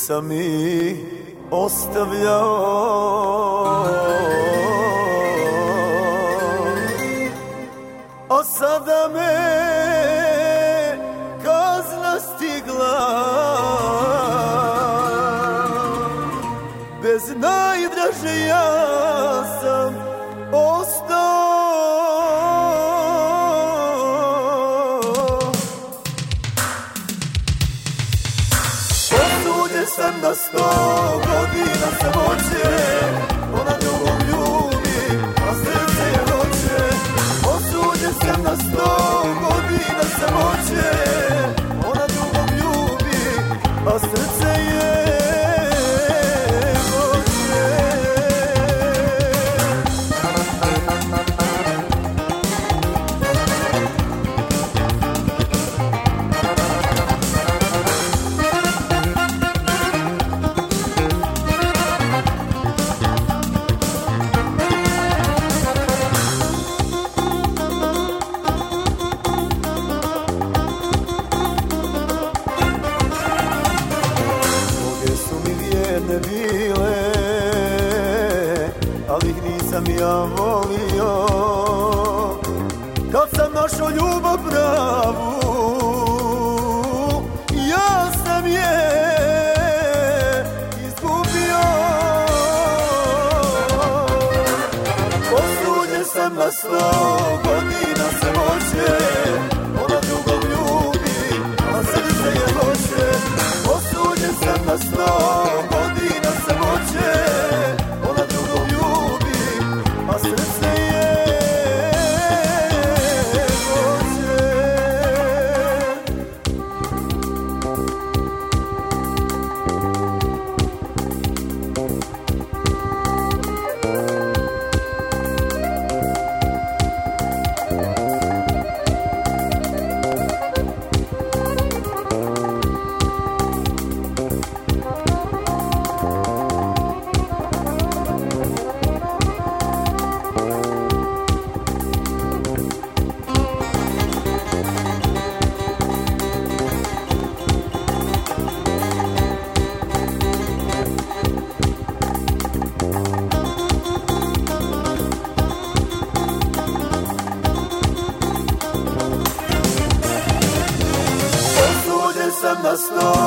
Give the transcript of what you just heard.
nisam ih ostavljao. A sada me kazna stigla, bez najdraže ja sam ostao. Osuđen sam na 100 godina samoće, ona drugog ljubi, a srce je hoće. Osuđen sam na 100 godina samoće, ona drugog ljubi, a srce je ne bile, ali ih nisam ja volio. Kad sam našao ljubav pravu, ja sam je izgubio. Osuđen sam na 100 godina samoće, ona drugog ljubi, a srce je hoće. Osuđen sam na 100 godina samoće, ona drugog ljubi, a srce je hoće. Sam na 100